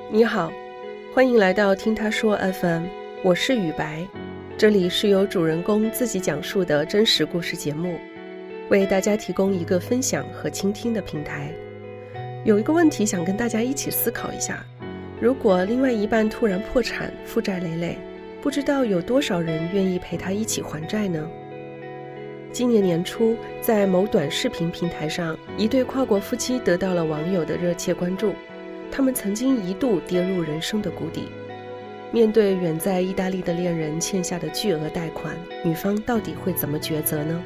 你好，欢迎来到听他说 FM， 我是雨白，这里是由主人公自己讲述的真实故事节目，为大家提供一个分享和倾听的平台。有一个问题想跟大家一起思考一下，如果另外一半突然破产，负债累累，不知道有多少人愿意陪他一起还债呢？今年年初，在某短视频平台上，一对跨国夫妻得到了网友的热切关注。他们曾经一度跌入人生的谷底，面对远在意大利的恋人欠下的巨额贷款，女方到底会怎么抉择呢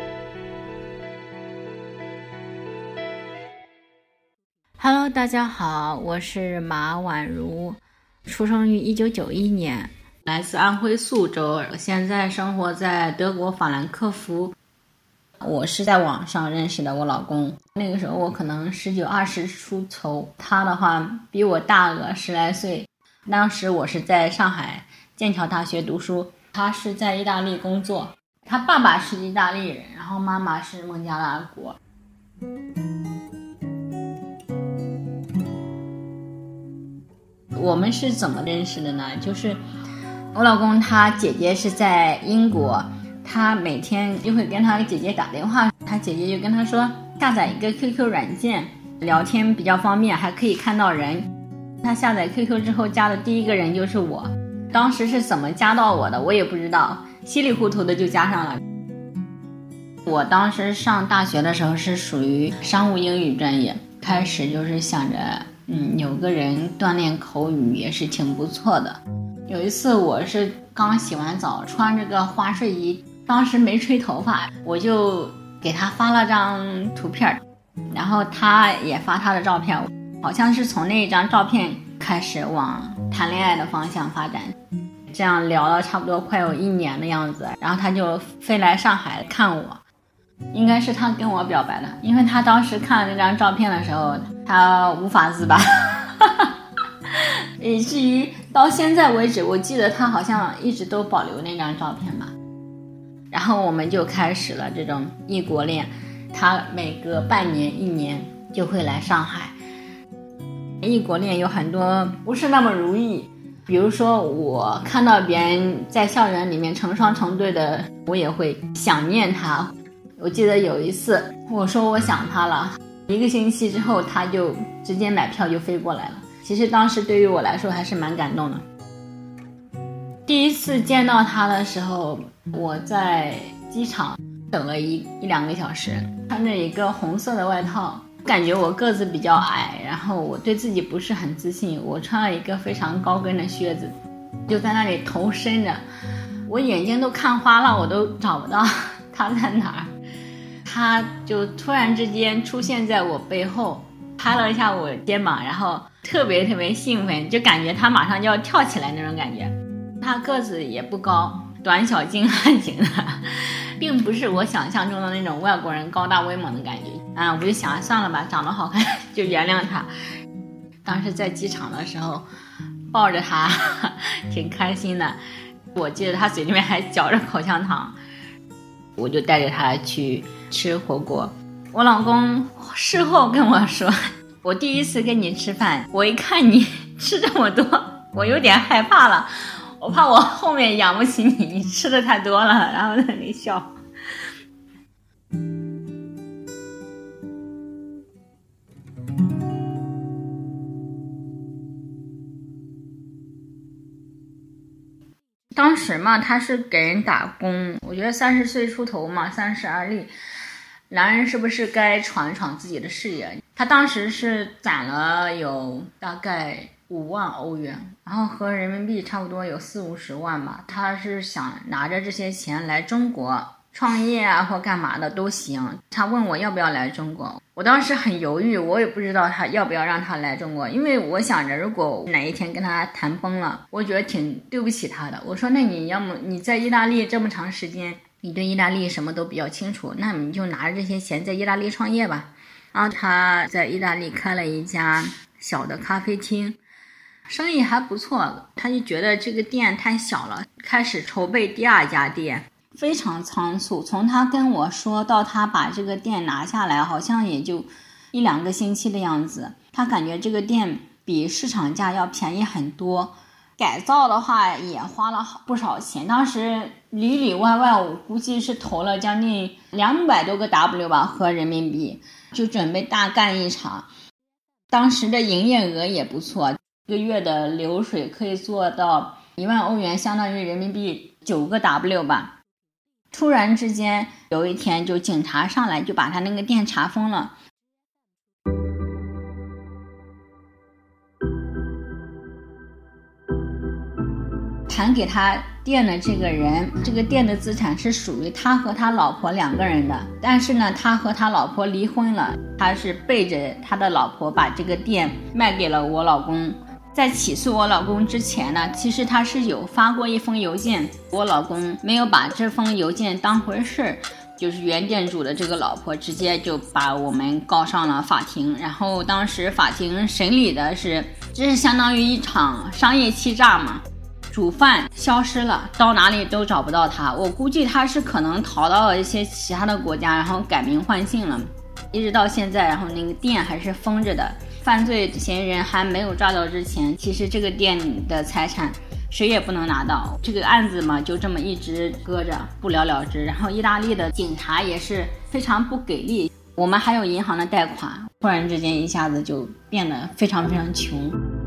？Hello， 大家好，我是马婉如，出生于1991年，来自安徽宿州，现在生活在德国法兰克福。我是在网上认识的我老公，那个时候我可能19、20出头，他的话比我大个10来岁。当时我是在上海剑桥大学读书，他是在意大利工作，他爸爸是意大利人，然后妈妈是孟加拉国。我们是怎么认识的呢？就是我老公他姐姐是在英国，他每天就会跟他姐姐打电话，他姐姐就跟他说下载一个 QQ 软件，聊天比较方便，还可以看到人。他下载 QQ 之后加的第一个人就是我，当时是怎么加到我的我也不知道，稀里糊涂的就加上了。我当时上大学的时候是属于商务英语专业，开始就是想着有个人锻炼口语也是挺不错的。有一次我是刚洗完澡，穿着个花睡衣，当时没吹头发，我就给他发了张图片，然后他也发他的照片，好像是从那一张照片开始往谈恋爱的方向发展，这样聊了差不多快有1年的样子，然后他就飞来上海看我，应该是他跟我表白的，因为他当时看了那张照片的时候他无法自拔以至于到现在为止，我记得他好像一直都保留那张照片吧。然后我们就开始了这种异国恋，他每隔半年1年就会来上海。异国恋有很多不是那么如意，比如说我看到别人在校园里面成双成对的，我也会想念他。我记得有一次我说我想他了，1个星期之后他就直接买票就飞过来了。其实当时对于我来说还是蛮感动的。第一次见到他的时候，我在机场等了1、2个小时，穿着一个红色的外套，感觉我个子比较矮，然后我对自己不是很自信，我穿了一个非常高跟的靴子，就在那里头伸着，我眼睛都看花了，我都找不到他在哪儿。他就突然之间出现在我背后，拍了一下我肩膀，然后特别特别兴奋，就感觉他马上就要跳起来那种感觉。他个子也不高，短小精悍型的，并不是我想象中的那种外国人高大威猛的感觉我就想算了吧，长得好看就原谅他。当时在机场的时候抱着他挺开心的，我记得他嘴里面还嚼着口香糖，我就带着他去吃火锅。我老公事后跟我说，我第一次跟你吃饭，我一看你吃这么多，我有点害怕了，我怕我后面养不起你，你吃的太多了，然后在那里笑。当时嘛，他是给人打工，我觉得30岁出头嘛，30而立，男人是不是该闯一闯自己的事业？他当时是攒了有大概5万欧元，然后和人民币差不多有40、50万吧。他是想拿着这些钱来中国创业啊，或干嘛的都行。他问我要不要来中国，我当时很犹豫，我也不知道他要不要让他来中国，因为我想着如果哪一天跟他谈崩了，我觉得挺对不起他的。我说那你要么你在意大利这么长时间，你对意大利什么都比较清楚，那你就拿着这些钱在意大利创业吧。然后他在意大利开了一家小的咖啡厅，生意还不错，他就觉得这个店太小了，开始筹备第2家店，非常仓促。从他跟我说到他把这个店拿下来，好像也就1、2个星期的样子。他感觉这个店比市场价要便宜很多。改造的话也花了不少钱，当时里里外外我估计是投了将近200多个 W 吧，合人民币，就准备大干一场。当时的营业额也不错，一个月的流水可以做到1万欧元，相当于人民币9个 W 吧。突然之间有一天就警察上来就把他那个店查封了。盘给他店的这个人，这个店的资产是属于他和他老婆2个人的，但是呢他和他老婆离婚了，他是背着他的老婆把这个店卖给了我老公。在起诉我老公之前呢，其实他是有发过一封邮件，我老公没有把这封邮件当回事，就是原店主的这个老婆直接就把我们告上了法庭。然后当时法庭审理的是，这是相当于一场商业欺诈嘛，主犯消失了，到哪里都找不到他，我估计他是可能逃到了一些其他的国家，然后改名换姓了，一直到现在，然后那个店还是封着的。犯罪嫌疑人还没有抓到之前，其实这个店的财产谁也不能拿到，这个案子嘛就这么一直搁着不了了之。然后意大利的警察也是非常不给力，我们还有银行的贷款，突然之间一下子就变得非常非常穷。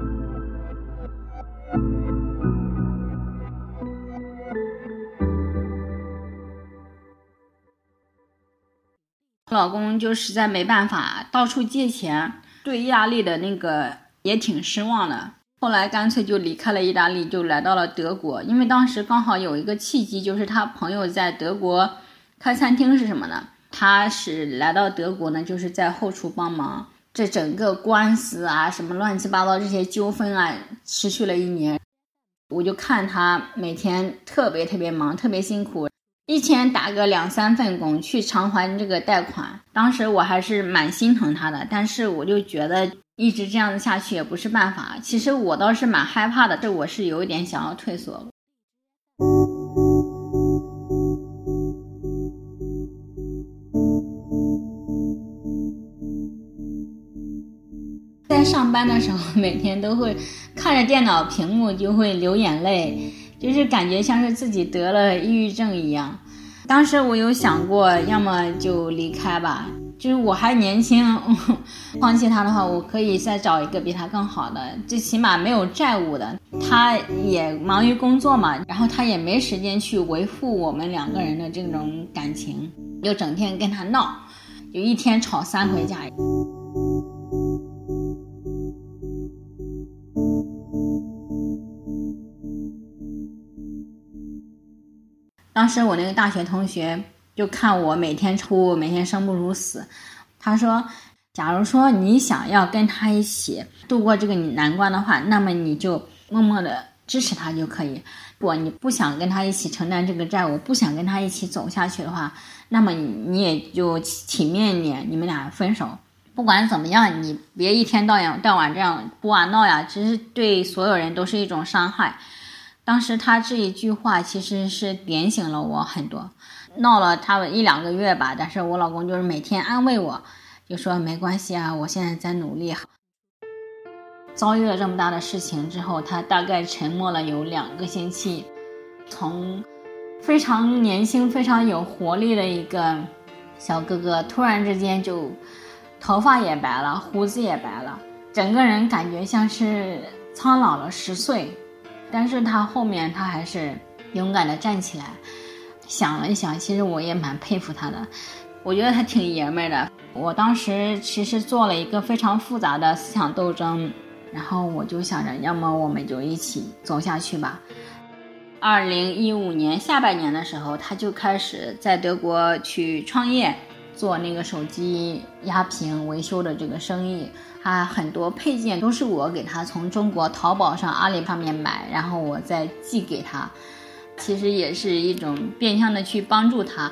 老公就实在没办法，到处借钱，对意大利的那个也挺失望的。后来干脆就离开了意大利，就来到了德国。因为当时刚好有一个契机，就是他朋友在德国开餐厅是什么呢？他是来到德国呢，就是在后厨帮忙。这整个官司啊，什么乱七八糟这些纠纷啊，持续了1年。我就看他每天特别忙，特别辛苦。一天打个2-3份工去偿还这个贷款，当时我还是蛮心疼他的，但是我就觉得一直这样子下去也不是办法。其实我倒是蛮害怕的，这我是有一点想要退缩。在上班的时候，每天都会看着电脑屏幕就会流眼泪，就是感觉像是自己得了抑郁症一样。当时我有想过要么就离开吧，就是我还年轻，放弃他的话我可以再找一个比他更好的，最起码没有债务的。他也忙于工作嘛，然后他也没时间去维护我们2个人的这种感情，就整天跟他闹，就一天吵3回架。当时我那个大学同学就看我每天哭，每天生不如死，他说假如说你想要跟他一起度过这个难关的话，那么你就默默的支持他就可以。如果你不想跟他一起承担这个债务，不想跟他一起走下去的话，那么你也就请面临你们俩分手。不管怎么样，你别一天到晚这样哭啊闹呀，其实对所有人都是一种伤害。当时他这一句话其实是点醒了我很多，闹了他1-2个月吧，但是我老公就是每天安慰我，就说没关系啊，我现在在努力。遭遇了这么大的事情之后，他大概沉默了有2个星期，从非常年轻非常有活力的一个小哥哥，突然之间就头发也白了，胡子也白了，整个人感觉像是苍老了10岁。但是他后面他还是勇敢的站起来。想了一想，其实我也蛮佩服他的，我觉得他挺爷们的。我当时其实做了一个非常复杂的思想斗争，然后我就想着要么我们就一起走下去吧。2015年下半年的时候，他就开始在德国去创业，做那个手机压屏维修的这个生意。他很多配件都是我给他从中国淘宝上阿里上面买，然后我再寄给他，其实也是一种变相的去帮助他。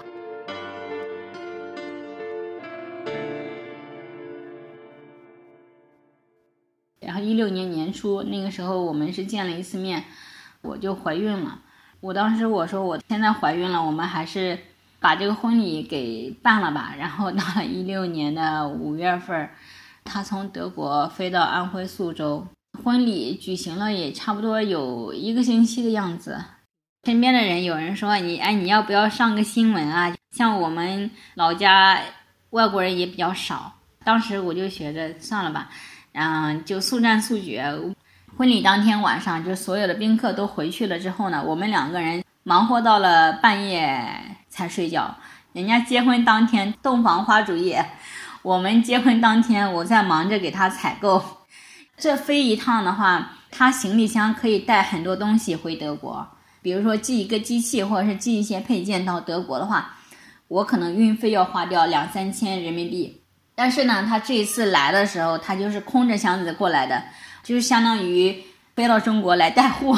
然后16年年初，那个时候我们是见了一次面，我就怀孕了。我当时我说我现在怀孕了，我们还是把这个婚礼给办了吧。然后到了16年的5月份， 他从德国飞到安徽宿州，婚礼举行了也差不多有1个星期的样子。身边的人有人说你要不要上个新闻啊？像我们老家外国人也比较少，当时我就觉得算了吧，就速战速决。婚礼当天晚上，就所有的宾客都回去了之后呢，我们2个人忙活到了半夜才睡觉。人家结婚当天洞房花烛夜，我们结婚当天我在忙着给他采购。这飞一趟的话，他行李箱可以带很多东西回德国，比如说寄一个机器或者是寄一些配件到德国的话，我可能运费要花掉2-3千人民币。但是呢，他这一次来的时候，他就是空着箱子过来的，就是相当于飞到中国来带货。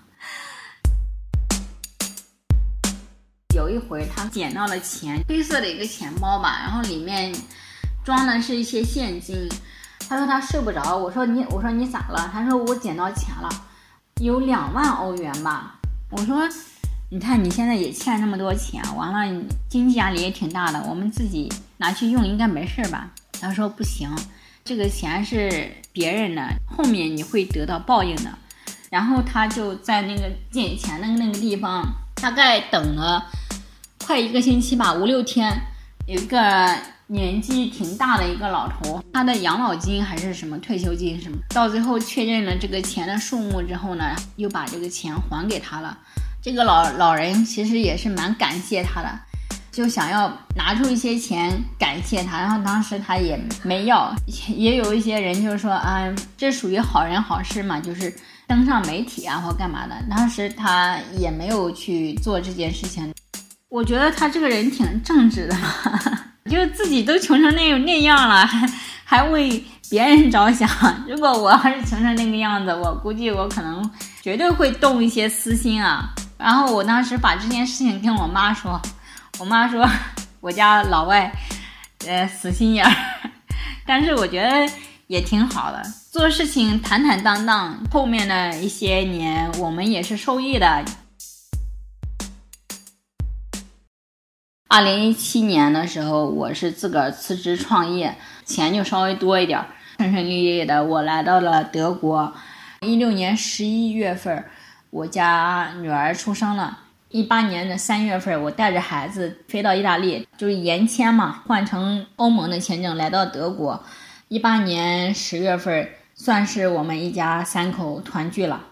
有一回他捡到了钱，黑色的一个钱包吧，然后里面装的是一些现金。他说他睡不着，我说你咋了？他说我捡到钱了，有2万欧元吧。我说你看你现在也欠那么多钱，完了经济压力也挺大的，我们自己拿去用应该没事吧？他说不行，这个钱是别人的，后面你会得到报应的。然后他就在那个捡钱的那个地方大概等了快1个星期吧，5-6天。有一个年纪挺大的一个老头，他的养老金还是什么退休金什么，到最后确认了这个钱的数目之后呢，又把这个钱还给他了。这个老人其实也是蛮感谢他的，就想要拿出一些钱感谢他，然后当时他也没要。也有一些人就是说这属于好人好事嘛，就是登上媒体啊或干嘛的，当时他也没有去做这件事情。我觉得他这个人挺正直的，就自己都穷成那样了，还为别人着想。如果我要是穷成那个样子，我估计我可能绝对会动一些私心啊。然后我当时把这件事情跟我妈说，我妈说我家老外死心眼儿，但是我觉得也挺好的，做事情坦坦荡荡，后面的一些年我们也是受益的。2017年的时候，我是自个儿辞职创业，钱就稍微多一点，顺顺利利的我来到了德国。16年11月份我家女儿出生了，18年的3月份我带着孩子飞到意大利，就是延签嘛，换成欧盟的签证来到德国。18年10月份算是我们一家3口团聚了。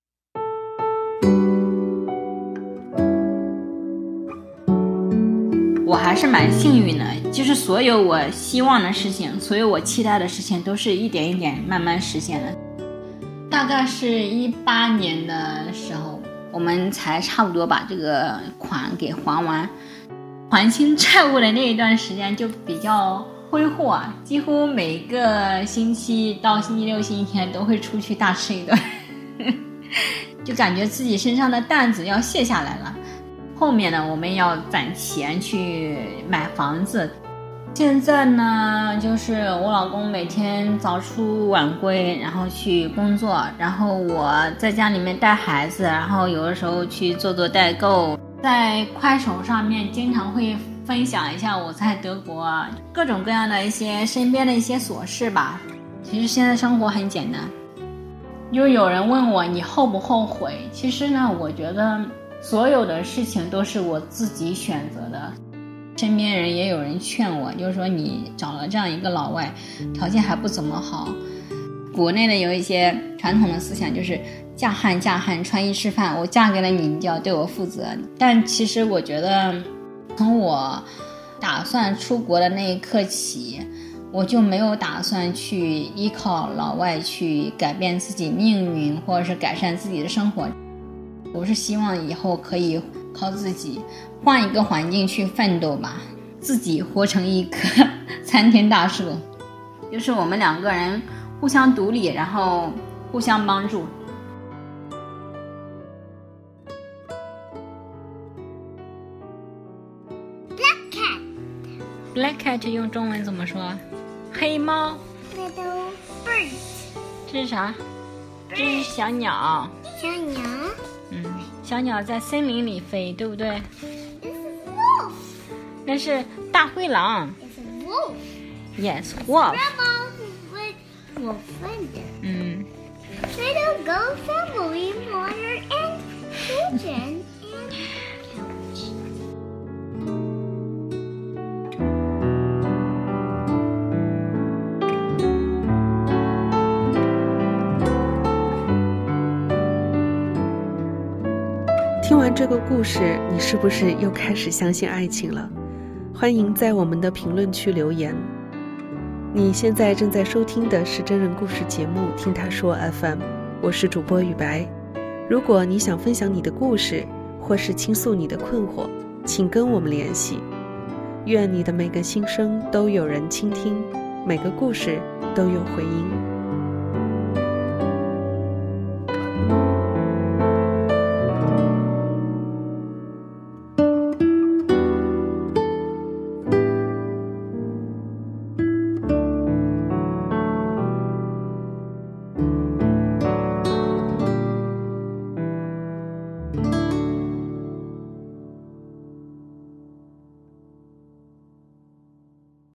我还是蛮幸运的，就是所有我希望的事情，所有我期待的事情都是一点一点慢慢实现的。大概是18年的时候，我们才差不多把这个款给还完，还清债务的那一段时间就比较挥霍，几乎每个星期到星期六星期天都会出去大吃一顿就感觉自己身上的担子要卸下来了。后面呢，我们要攒钱去买房子。现在呢，就是我老公每天早出晚归，然后去工作，然后我在家里面带孩子，然后有的时候去做代购。在快手上面经常会分享一下我在德国各种各样的一些身边的一些琐事吧。其实现在生活很简单。就有人问我你后不后悔，其实呢，我觉得所有的事情都是我自己选择的。身边人也有人劝我，就是说你找了这样一个老外，条件还不怎么好。国内的有一些传统的思想，就是嫁汉穿衣吃饭，我嫁给了你，你就要对我负责。但其实我觉得，从我打算出国的那一刻起，我就没有打算去依靠老外去改变自己命运，或者是改善自己的生活。我是希望以后可以靠自己，换一个环境去奋斗吧，自己活成一棵参天大树。就是我们2个人互相独立，然后互相帮助。Black cat 用中文怎么说？黑猫。 Little bird。 这是啥？这是小鸟。 小鸟。 小鸟在森林里飞，对不对？ This is wolf。 那是大灰狼。 It's a wolf。 Yes, wolf。 more friendly. Little girl family, mother and children and couch. 听完这个故事，你是不是又开始相信爱情了？欢迎在我们的评论区留言。你现在正在收听的是真人故事节目听他说 FM， 我是主播雨白。如果你想分享你的故事，或是倾诉你的困惑，请跟我们联系。愿你的每个心声都有人倾听，每个故事都有回音。